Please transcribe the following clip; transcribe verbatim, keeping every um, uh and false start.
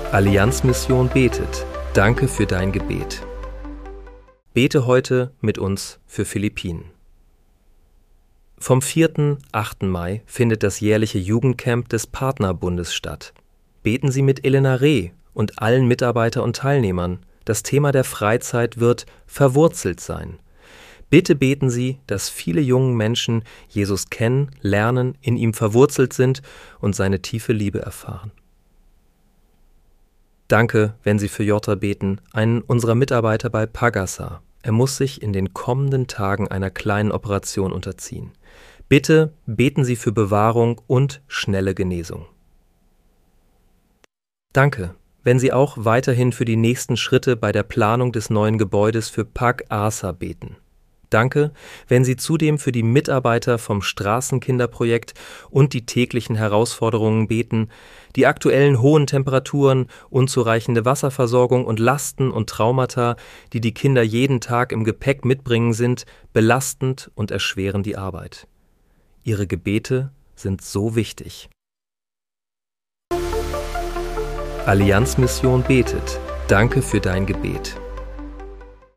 Allianz-Mission betet. Danke für dein Gebet. Bete heute mit uns für Philippinen. Vom vierten bis achten Mai findet das jährliche Jugendcamp des Partnerbundes statt. Beten Sie mit Elena Reh und allen Mitarbeiter und Teilnehmern. Das Thema der Freizeit wird verwurzelt sein. Bitte beten Sie, dass viele junge Menschen Jesus kennen, lernen, in ihm verwurzelt sind und seine tiefe Liebe erfahren. Danke, wenn Sie für Jota beten, einen unserer Mitarbeiter bei Pagasa. Er muss sich in den kommenden Tagen einer kleinen Operation unterziehen. Bitte beten Sie für Bewahrung und schnelle Genesung. Danke, wenn Sie auch weiterhin für die nächsten Schritte bei der Planung des neuen Gebäudes für Pag-Asa beten. Danke, wenn Sie zudem für die Mitarbeiter vom Straßenkinderprojekt und die täglichen Herausforderungen beten, die aktuellen hohen Temperaturen, unzureichende Wasserversorgung und Lasten und Traumata, die die Kinder jeden Tag im Gepäck mitbringen, sind belastend und erschweren die Arbeit. Ihre Gebete sind so wichtig. Allianz-Mission betet. Danke für dein Gebet.